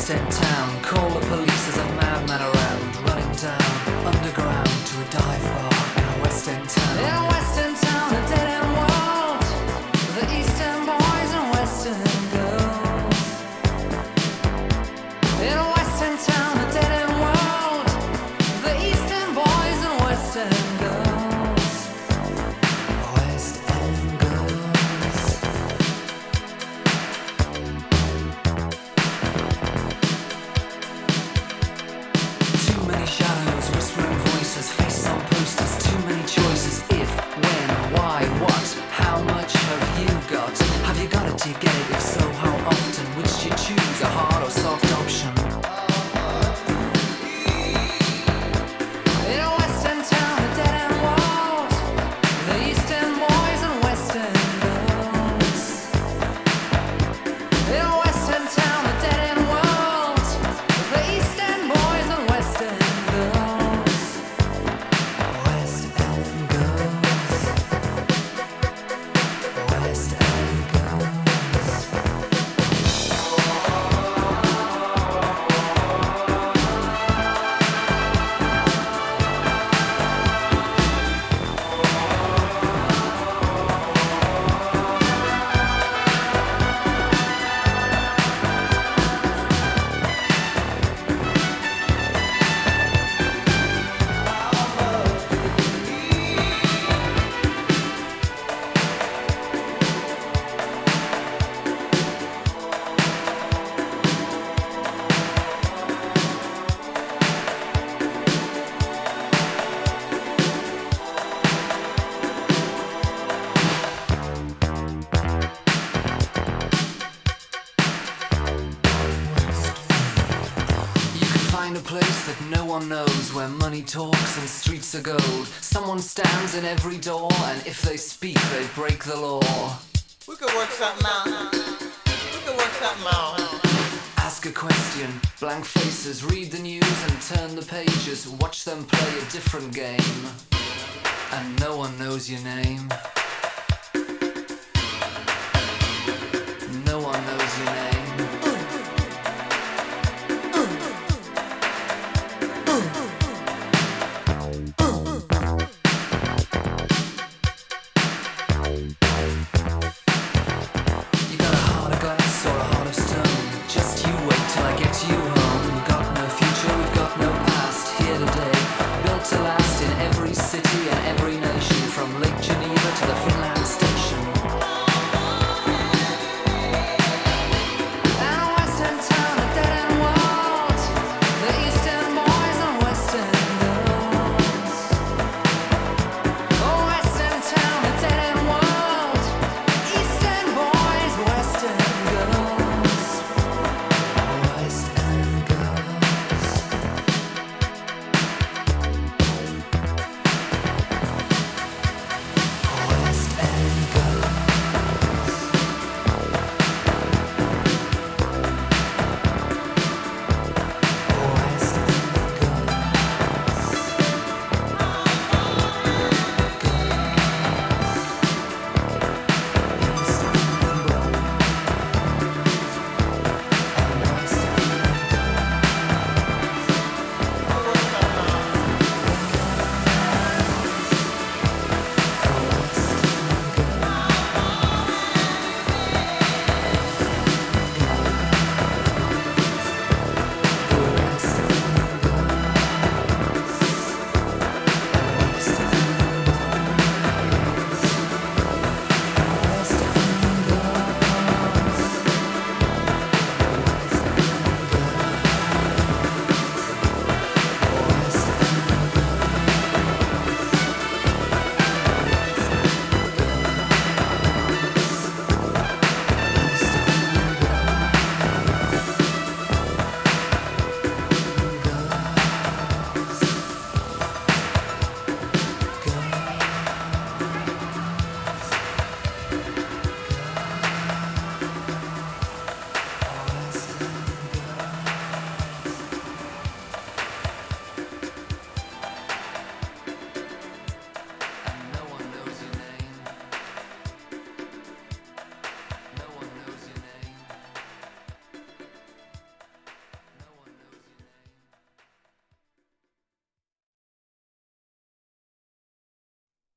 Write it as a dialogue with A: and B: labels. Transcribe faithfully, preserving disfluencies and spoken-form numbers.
A: West End town. Call the police, there's a madman around, running down underground to a dive bar in a West End town. In a West End town, a dead end world. The East End boys and West End girls. In a West End town, a dead end world. The East End boys and West End girls. West End girls. Too many shadows, whispering voices, faces on posters, too many choices. If, when, why, what, how much have you got? Have you got it, do you get it? If so, how often? Which do you choose, a hard or soft option? In a West End town, a dead end world. The East End boys and West End girls. In a West End town, a dead end world. The East End boys and West End girls. West End girls. West End girls. You can find a place that no one knows, where money talks and streets are gold. Someone stands in every door, and if they speak, they break the law.
B: We could work something out. We could work something out.
A: Ask a question, blank faces, read the news and turn the pages. Watch them play a different game, and no one knows your name. No one knows your name. You got a heart of glass or a heart of stone. Just you wait till I get you home. We've got no future, we've got no past. Here today, built to last in every city and every nation, from Lake Geneva